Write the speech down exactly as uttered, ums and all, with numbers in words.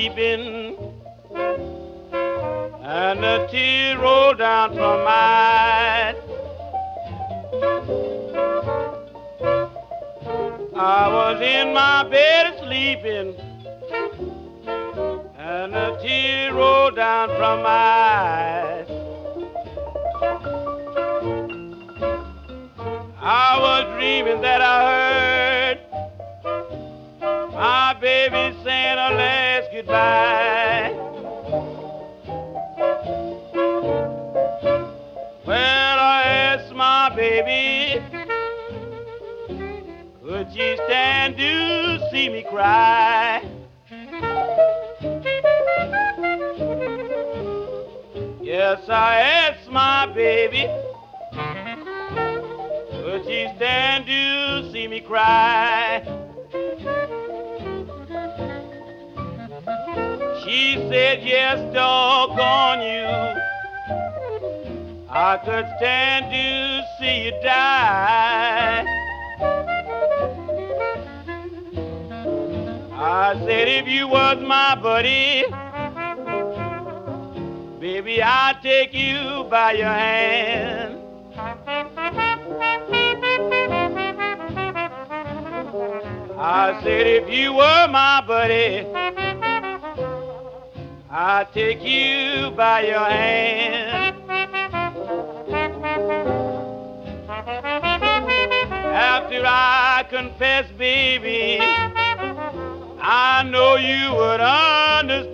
sleeping, and the tears roll down from my eyes. I was in my bed sleeping, and the tears roll down from my eyes. I was dreaming that I heard my baby saying her last goodbye. Well, I asked my baby, could she stand to see me cry? Yes, I asked my baby, could she stand to see me cry? She said, yes, doggone you, I could stand to see you die. I said, if you was my buddy, baby, I'd take you by your hand. I said, if you were my buddy, I'd take you by your hand. After I confess, baby, I know you would understand.